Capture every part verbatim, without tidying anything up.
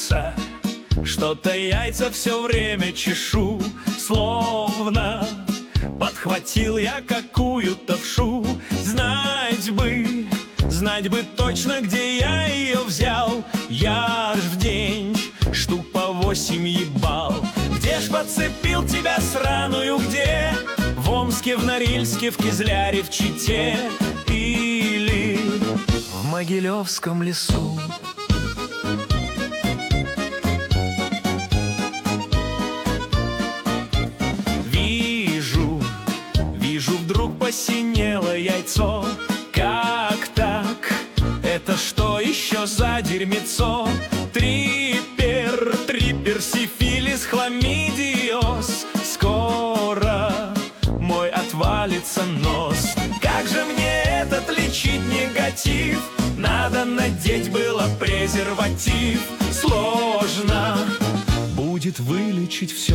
боится. Что-то яйца все время чешу, словно подхватил я какую-то вшу. Знать бы, знать бы точно, где я ее взял. Я ж в день штук по восемь ебал. Где ж подцепил тебя сраную, где? В Омске, в Норильске, в Кизляре, в Чите или в Могилевском лесу. Вижу, вижу, вдруг посинело яйцо. Как так? Это что еще за дерьмецо? Трипер, трипер, сифилис, хламидиоз. Скоро мой отвалится нос. Как же мне этот лечить негатив? Надо надеть было презерватив. Сложно будет вылечить все.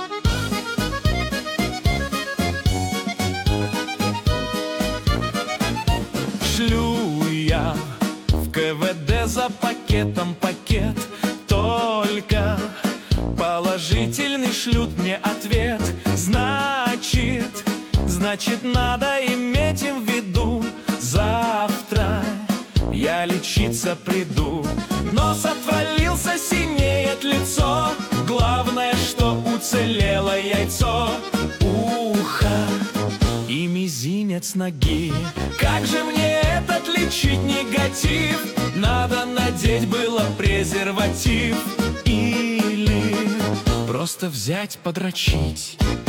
Шлю я в ка вэ дэ за пакетом пакет. Только положительный шлют мне ответ. Значит, значит, надо иметь им в виду. Завтра я лечиться приду. Нос отвалился, синеет лицо. Главное, что уцелело яйцо. Ухо и мизинец ноги. Как же мне этот лечить негатив? Надо надеть было презерватив. Или просто взять, подрочить.